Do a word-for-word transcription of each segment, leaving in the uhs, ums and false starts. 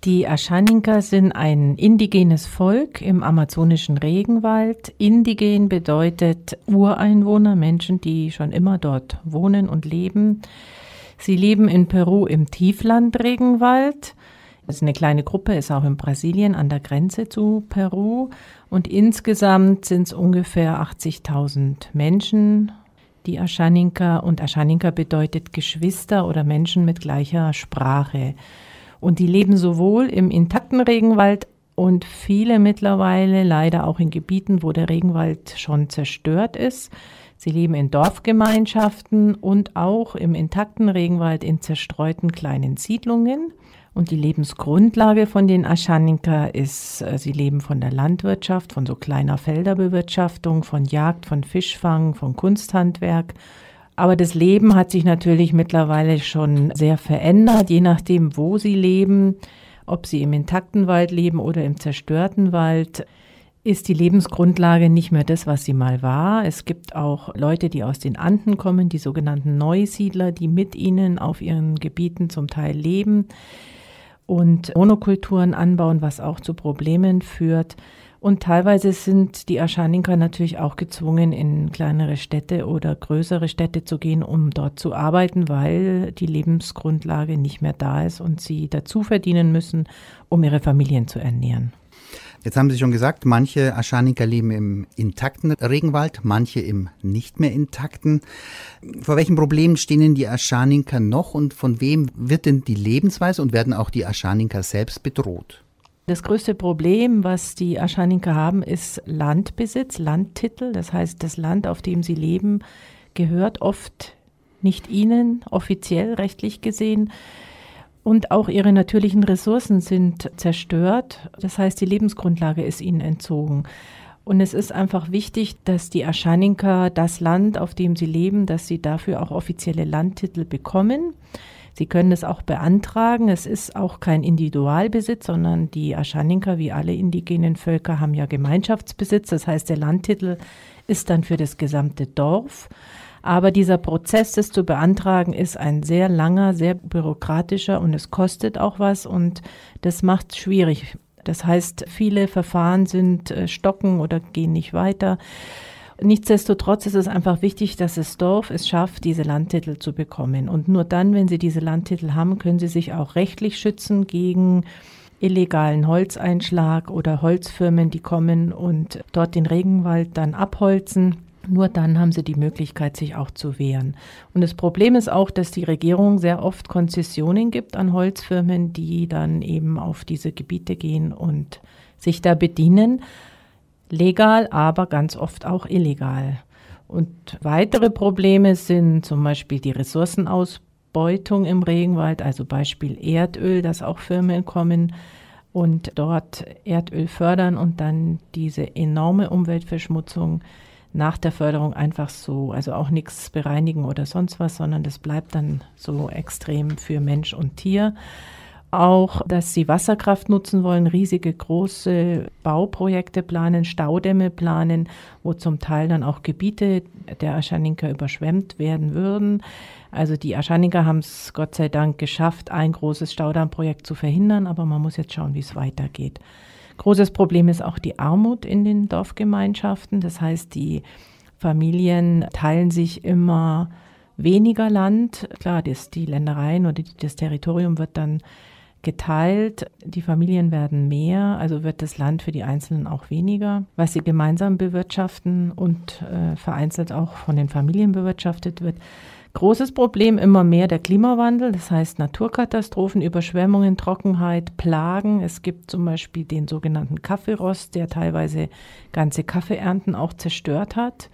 Die Aschaninka sind ein indigenes Volk im amazonischen Regenwald. Indigen bedeutet Ureinwohner, Menschen, die schon immer dort wohnen und leben. Sie leben in Peru im Tieflandregenwald. Das ist eine kleine Gruppe, ist auch in Brasilien an der Grenze zu Peru. Und insgesamt sind es ungefähr achtzigtausend Menschen, die Aschaninka. Und Aschaninka bedeutet Geschwister oder Menschen mit gleicher Sprache. Und die leben sowohl im intakten Regenwald und viele mittlerweile leider auch in Gebieten, wo der Regenwald schon zerstört ist. Sie leben in Dorfgemeinschaften und auch im intakten Regenwald in zerstreuten kleinen Siedlungen. Und die Lebensgrundlage von den Aschaninka ist, sie leben von der Landwirtschaft, von so kleiner Felderbewirtschaftung, von Jagd, von Fischfang, von Kunsthandwerk. Aber das Leben hat sich natürlich mittlerweile schon sehr verändert, je nachdem, wo sie leben. Ob sie im intakten Wald leben oder im zerstörten Wald, ist die Lebensgrundlage nicht mehr das, was sie mal war. Es gibt auch Leute, die aus den Anden kommen, die sogenannten Neusiedler, die mit ihnen auf ihren Gebieten zum Teil leben und Monokulturen anbauen, was auch zu Problemen führt. Und teilweise sind die Aschaninka natürlich auch gezwungen, in kleinere Städte oder größere Städte zu gehen, um dort zu arbeiten, weil die Lebensgrundlage nicht mehr da ist und sie dazu verdienen müssen, um ihre Familien zu ernähren. Jetzt haben Sie schon gesagt, manche Aschaninka leben im intakten Regenwald, manche im nicht mehr intakten. Vor welchen Problemen stehen denn die Aschaninka noch und von wem wird denn die Lebensweise und werden auch die Aschaninka selbst bedroht? Das größte Problem, was die Aschaninka haben, ist Landbesitz, Landtitel. Das heißt, das Land, auf dem sie leben, gehört oft nicht ihnen, offiziell rechtlich gesehen. Und auch ihre natürlichen Ressourcen sind zerstört. Das heißt, die Lebensgrundlage ist ihnen entzogen. Und es ist einfach wichtig, dass die Aschaninka das Land, auf dem sie leben, dass sie dafür auch offizielle Landtitel bekommen. Sie können es auch beantragen. Es ist auch kein Individualbesitz, sondern die Aschaninka, wie alle indigenen Völker, haben ja Gemeinschaftsbesitz. Das heißt, der Landtitel ist dann für das gesamte Dorf. Aber dieser Prozess, das zu beantragen, ist ein sehr langer, sehr bürokratischer und es kostet auch was und das macht es schwierig. Das heißt, viele Verfahren sind äh, stocken oder gehen nicht weiter. Nichtsdestotrotz ist es einfach wichtig, dass das Dorf es schafft, diese Landtitel zu bekommen. Und nur dann, wenn sie diese Landtitel haben, können sie sich auch rechtlich schützen gegen illegalen Holzeinschlag oder Holzfirmen, die kommen und dort den Regenwald dann abholzen. Nur dann haben sie die Möglichkeit, sich auch zu wehren. Und das Problem ist auch, dass die Regierung sehr oft Konzessionen gibt an Holzfirmen, die dann eben auf diese Gebiete gehen und sich da bedienen. Legal, aber ganz oft auch illegal. Und weitere Probleme sind zum Beispiel die Ressourcenausbeutung im Regenwald, also Beispiel Erdöl, dass auch Firmen kommen und dort Erdöl fördern und dann diese enorme Umweltverschmutzung nach der Förderung einfach so, also auch nichts bereinigen oder sonst was, sondern das bleibt dann so extrem für Mensch und Tier. Auch, dass sie Wasserkraft nutzen wollen, riesige große Bauprojekte planen, Staudämme planen, wo zum Teil dann auch Gebiete der Aschaninka überschwemmt werden würden. Also die Aschaninka haben es Gott sei Dank geschafft, ein großes Staudammprojekt zu verhindern, aber man muss jetzt schauen, wie es weitergeht. Großes Problem ist auch die Armut in den Dorfgemeinschaften. Das heißt, die Familien teilen sich immer weniger Land. Klar, das, die Ländereien oder das Territorium wird dann geteilt. Die Familien werden mehr, also wird das Land für die Einzelnen auch weniger, was sie gemeinsam bewirtschaften und äh, vereinzelt auch von den Familien bewirtschaftet wird. Großes Problem immer mehr der Klimawandel, das heißt Naturkatastrophen, Überschwemmungen, Trockenheit, Plagen. Es gibt zum Beispiel den sogenannten Kaffeerost, der teilweise ganze Kaffeeernten auch zerstört hat.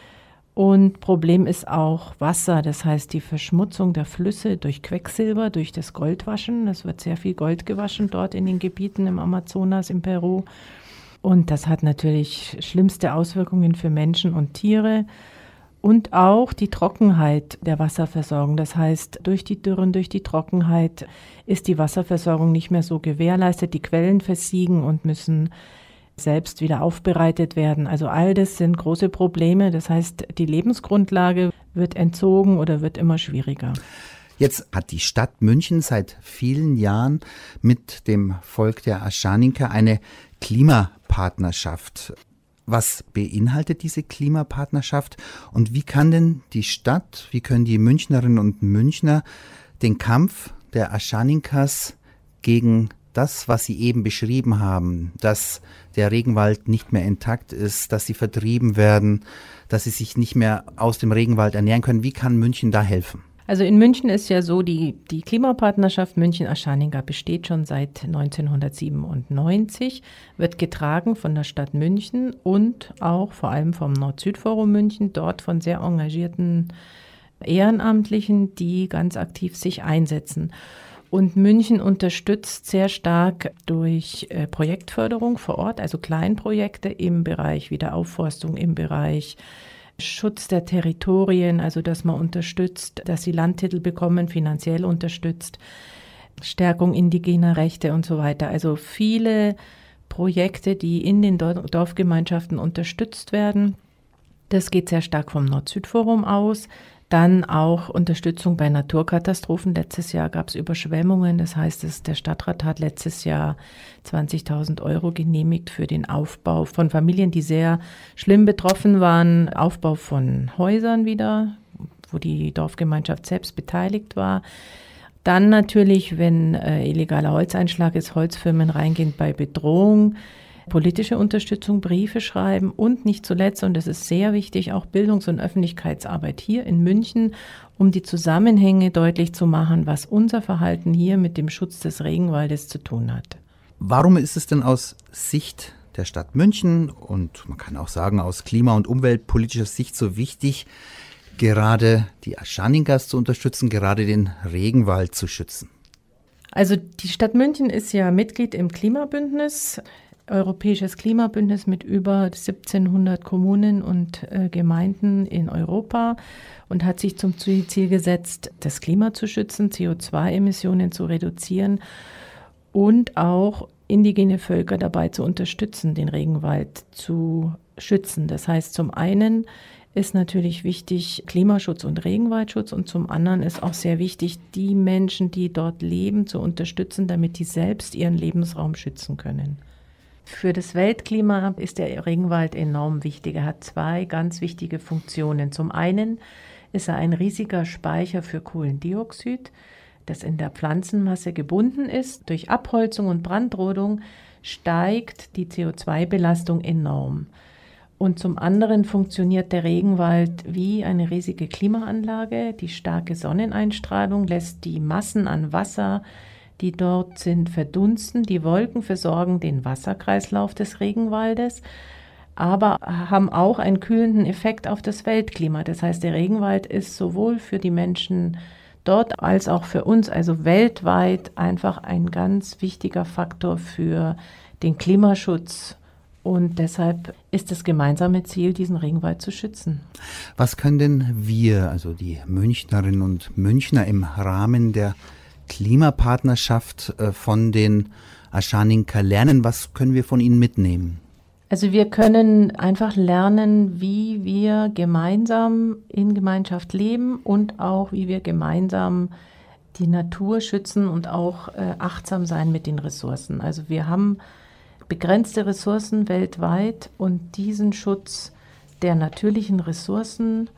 Und Problem ist auch Wasser, das heißt die Verschmutzung der Flüsse durch Quecksilber, durch das Goldwaschen. Es wird sehr viel Gold gewaschen dort in den Gebieten im Amazonas, in Peru. Und das hat natürlich schlimmste Auswirkungen für Menschen und Tiere. Und auch die Trockenheit der Wasserversorgung. Das heißt, durch die Dürren, durch die Trockenheit ist die Wasserversorgung nicht mehr so gewährleistet. Die Quellen versiegen und müssen selbst wieder aufbereitet werden. Also all das sind große Probleme. Das heißt, die Lebensgrundlage wird entzogen oder wird immer schwieriger. Jetzt hat die Stadt München seit vielen Jahren mit dem Volk der Aschaninker eine Klimapartnerschaft. Was beinhaltet diese Klimapartnerschaft und wie kann denn die Stadt, wie können die Münchnerinnen und Münchner den Kampf der Aschaninkers gegen das, was Sie eben beschrieben haben, dass der Regenwald nicht mehr intakt ist, dass sie vertrieben werden, dass sie sich nicht mehr aus dem Regenwald ernähren können, wie kann München da helfen? Also in München ist ja so, die, die Klimapartnerschaft München-Aschaninka besteht schon seit neunzehnhundertsiebenundneunzig, wird getragen von der Stadt München und auch vor allem vom Nord-Süd-Forum München, dort von sehr engagierten Ehrenamtlichen, die ganz aktiv sich einsetzen. Und München unterstützt sehr stark durch äh, Projektförderung vor Ort, also Kleinprojekte im Bereich Wiederaufforstung, im Bereich Schutz der Territorien, also dass man unterstützt, dass sie Landtitel bekommen, finanziell unterstützt, Stärkung indigener Rechte und so weiter. Also viele Projekte, die in den Dorfgemeinschaften unterstützt werden. Das geht sehr stark vom Nord-Süd-Forum aus. Dann auch Unterstützung bei Naturkatastrophen. Letztes Jahr gab es Überschwemmungen. Das heißt, es, der Stadtrat hat letztes Jahr zwanzigtausend Euro genehmigt für den Aufbau von Familien, die sehr schlimm betroffen waren. Aufbau von Häusern wieder, wo die Dorfgemeinschaft selbst beteiligt war. Dann natürlich, wenn äh, illegaler Holzeinschlag ist, Holzfirmen reingehen bei Bedrohung. Politische Unterstützung, Briefe schreiben und nicht zuletzt, und das ist sehr wichtig, auch Bildungs- und Öffentlichkeitsarbeit hier in München, um die Zusammenhänge deutlich zu machen, was unser Verhalten hier mit dem Schutz des Regenwaldes zu tun hat. Warum ist es denn aus Sicht der Stadt München und man kann auch sagen aus klima- und umweltpolitischer Sicht so wichtig, gerade die Aschaninkers zu unterstützen, gerade den Regenwald zu schützen? Also die Stadt München ist ja Mitglied im Klimabündnis, Europäisches Klimabündnis mit über siebzehnhundert Kommunen und äh, Gemeinden in Europa und hat sich zum Ziel gesetzt, das Klima zu schützen, C O zwei Emissionen zu reduzieren und auch indigene Völker dabei zu unterstützen, den Regenwald zu schützen. Das heißt, zum einen ist natürlich wichtig Klimaschutz und Regenwaldschutz und zum anderen ist auch sehr wichtig, die Menschen, die dort leben, zu unterstützen, damit die selbst ihren Lebensraum schützen können. Für das Weltklima ist der Regenwald enorm wichtig. Er hat zwei ganz wichtige Funktionen. Zum einen ist er ein riesiger Speicher für Kohlendioxid, das in der Pflanzenmasse gebunden ist. Durch Abholzung und Brandrodung steigt die C O zwei Belastung enorm. Und zum anderen funktioniert der Regenwald wie eine riesige Klimaanlage. Die starke Sonneneinstrahlung lässt die Massen an Wasser, die dort sind, verdunsten. Die Wolken versorgen den Wasserkreislauf des Regenwaldes, aber haben auch einen kühlenden Effekt auf das Weltklima. Das heißt, der Regenwald ist sowohl für die Menschen dort als auch für uns, also weltweit, einfach ein ganz wichtiger Faktor für den Klimaschutz. Und deshalb ist das gemeinsame Ziel, diesen Regenwald zu schützen. Was können denn wir, also die Münchnerinnen und Münchner, im Rahmen der Klimapartnerschaft von den Aschaninker lernen? Was können wir von ihnen mitnehmen? Also wir können einfach lernen, wie wir gemeinsam in Gemeinschaft leben und auch wie wir gemeinsam die Natur schützen und auch äh, achtsam sein mit den Ressourcen. Also wir haben begrenzte Ressourcen weltweit und diesen Schutz der natürlichen Ressourcen,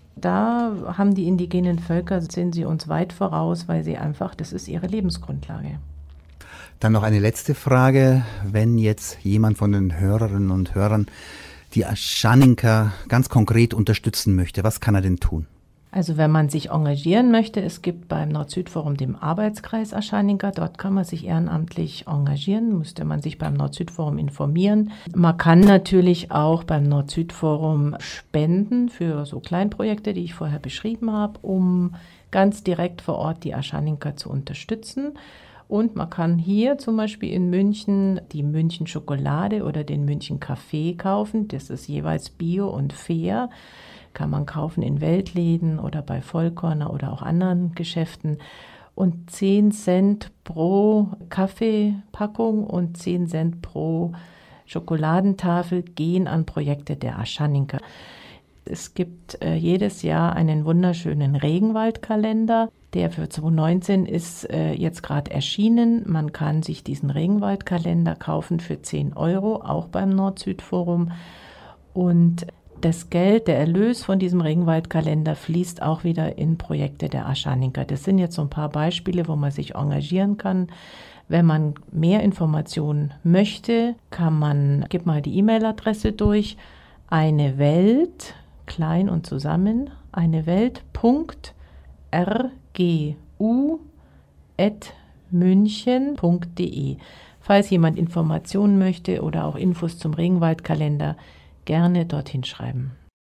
da haben die indigenen Völker, sind sie uns weit voraus, weil sie einfach, das ist ihre Lebensgrundlage. Dann noch eine letzte Frage. Wenn jetzt jemand von den Hörerinnen und Hörern die Aschaninker ganz konkret unterstützen möchte, was kann er denn tun? Also wenn man sich engagieren möchte, es gibt beim Nord-Süd-Forum den Arbeitskreis Aschaninka, dort kann man sich ehrenamtlich engagieren, müsste man sich beim Nord-Süd-Forum informieren. Man kann natürlich auch beim Nord-Süd-Forum spenden für so Kleinprojekte, die ich vorher beschrieben habe, um ganz direkt vor Ort die Aschaninka zu unterstützen. Und man kann hier zum Beispiel in München die München Schokolade oder den München Kaffee kaufen, das ist jeweils bio und fair. Kann man kaufen in Weltläden oder bei Vollkorner oder auch anderen Geschäften. Und zehn Cent pro Kaffeepackung und zehn Cent pro Schokoladentafel gehen an Projekte der Aschaninka. Es gibt äh, jedes Jahr einen wunderschönen Regenwaldkalender. Der für zwanzig neunzehn ist äh, jetzt gerade erschienen. Man kann sich diesen Regenwaldkalender kaufen für zehn Euro, auch beim Nord-Süd-Forum. Und das Geld, der Erlös von diesem Regenwaldkalender fließt auch wieder in Projekte der Aschaninka. Das sind jetzt so ein paar Beispiele, wo man sich engagieren kann. Wenn man mehr Informationen möchte, kann man, gib mal die E-Mail-Adresse durch, eine Welt, klein und zusammen, eine Welt Punkt r g u at münchen punkt d e. Falls jemand Informationen möchte oder auch Infos zum Regenwaldkalender, gerne dorthin schreiben.